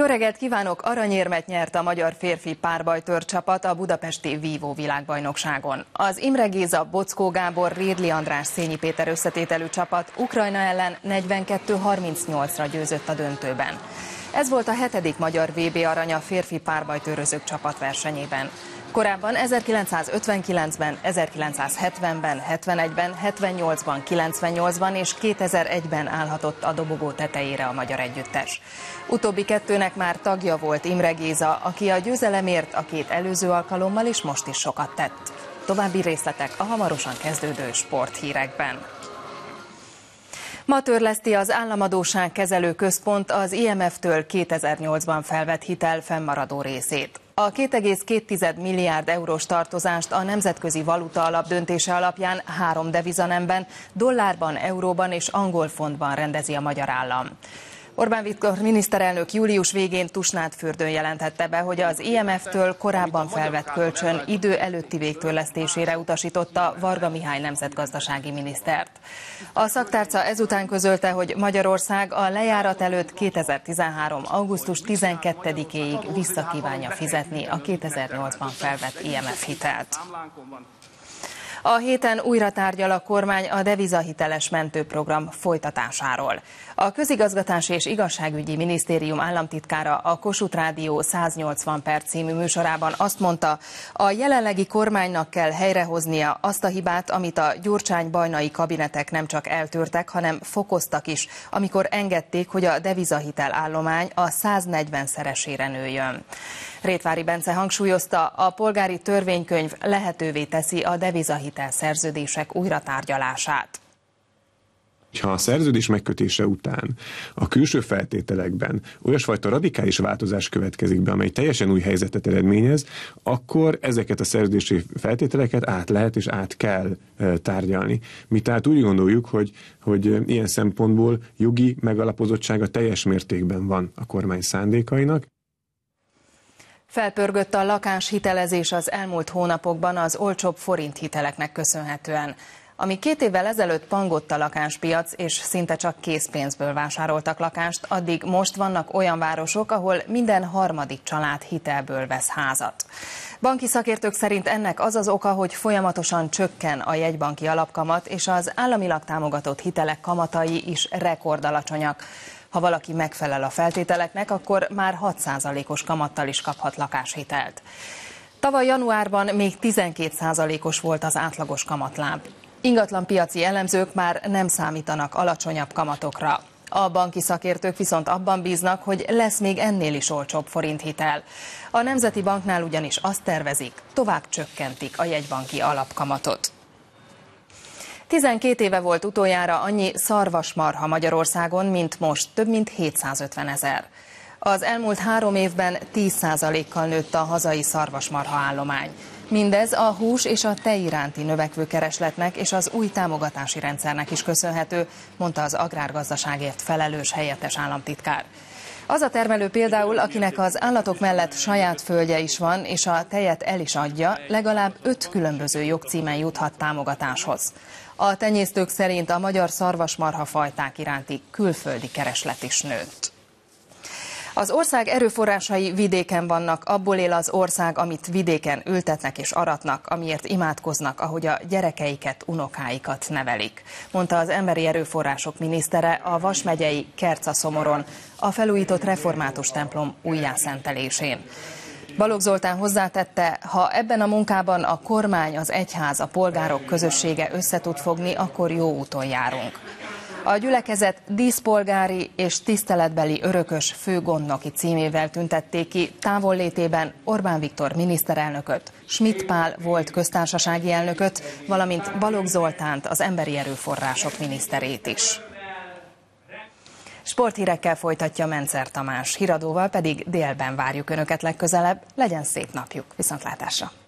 Jó reggelt kívánok! Aranyérmet nyert a magyar férfi párbajtőr csapat a budapesti Vívó világbajnokságon. Az Imre Géza, Boczkó Gábor, Rédli András, Szényi Péter összetételű csapat Ukrajna ellen 42-38-ra győzött a döntőben. Ez volt a 7. magyar VB arany a férfi párbajtőrözők csapatversenyében. Korábban 1959-ben, 1970-ben, 71-ben, 78-ban, 98-ban és 2001-ben állhatott a dobogó tetejére a magyar együttes. Utóbbi kettőnek már tagja volt Imre Géza, aki a győzelemért a 2 előző alkalommal is most is sokat tett. További részletek a hamarosan kezdődő sporthírekben. Ma törleszti az Államadósság Kezelő Központ az IMF-től 2008-ban felvett hitel fennmaradó részét. A 2,2 milliárd eurós tartozást a Nemzetközi Valuta Alap döntése alapján 3 devizanemben, dollárban, euróban és angol fontban rendezi a magyar állam. Orbán Viktor miniszterelnök július végén Tusnádfürdőn jelentette be, hogy az IMF-től korábban felvett kölcsön idő előtti végtörlesztésére utasította Varga Mihály nemzetgazdasági minisztert. A szaktárca ezután közölte, hogy Magyarország a lejárat előtt 2013. augusztus 12-éig visszakívánja fizetni a 2008-ban felvett IMF hitelt. A héten újra tárgyal a kormány a devizahiteles mentőprogram folytatásáról. A Közigazgatási és Igazságügyi Minisztérium államtitkára a Kossuth Rádió 180 perc című műsorában azt mondta, a jelenlegi kormánynak kell helyrehoznia azt a hibát, amit a Gyurcsány-Bajnai kabinetek nem csak eltörtek, hanem fokoztak is, amikor engedték, hogy a devizahitel állomány a 140-szeresére nőjön. Rétvári Bence hangsúlyozta, a polgári törvénykönyv lehetővé teszi a devizahitel szerződések újratárgyalását. Ha a szerződés megkötése után a külső feltételekben olyasfajta radikális változás következik be, amely teljesen új helyzetet eredményez, akkor ezeket a szerződési feltételeket át lehet és át kell tárgyalni. Mi tehát úgy gondoljuk, hogy ilyen szempontból jogi megalapozottsága teljes mértékben van a kormány szándékainak. Felpörgött a lakáshitelezés az elmúlt hónapokban az olcsóbb forinthiteleknek köszönhetően. Amíg 2 évvel ezelőtt pangott a lakáspiac, és szinte csak készpénzből vásároltak lakást, addig most vannak olyan városok, ahol minden harmadik család hitelből vesz házat. Banki szakértők szerint ennek az az oka, hogy folyamatosan csökken a jegybanki alapkamat, és az államilag támogatott hitelek kamatai is rekordalacsonyak. Ha valaki megfelel a feltételeknek, akkor már 6%-os kamattal is kaphat lakáshitelt. Tavaly januárban még 12%-os volt az átlagos kamatláb. Ingatlanpiaci elemzők már nem számítanak alacsonyabb kamatokra. A banki szakértők viszont abban bíznak, hogy lesz még ennél is olcsóbb forinthitel. A Nemzeti Banknál ugyanis azt tervezik, tovább csökkentik a jegybanki alapkamatot. 12 éve volt utoljára annyi szarvasmarha Magyarországon, mint most, több mint 750 000. Az elmúlt 3 évben 10%-kal nőtt a hazai szarvasmarha állomány. Mindez a hús és a tej iránti növekvő keresletnek és az új támogatási rendszernek is köszönhető, mondta az agrárgazdaságért felelős helyettes államtitkár. Az a termelő például, akinek az állatok mellett saját földje is van, és a tejet el is adja, legalább 5 különböző jogcímen juthat támogatáshoz. A tenyésztők szerint a magyar szarvasmarha fajták iránti külföldi kereslet is nőtt. Az ország erőforrásai vidéken vannak, abból él az ország, amit vidéken ültetnek és aratnak, amiért imádkoznak, ahogy a gyerekeiket, unokáikat nevelik, mondta az emberi erőforrások minisztere a Vas megyei Kerca-Szomoron, a felújított református templom újjászentelésén. Balogh Zoltán hozzátette, ha ebben a munkában a kormány, az egyház, a polgárok közössége össze tud fogni, akkor jó úton járunk. A gyülekezet díszpolgári és tiszteletbeli örökös főgondnoki címével tüntették ki távollétében Orbán Viktor miniszterelnököt, Schmidt Pál volt köztársasági elnököt, valamint Balogh Zoltánt, az emberi erőforrások miniszterét is. Sporthírekkel folytatja Mencer Tamás, híradóval pedig délben várjuk Önöket legközelebb. Legyen szép napjuk, viszontlátásra!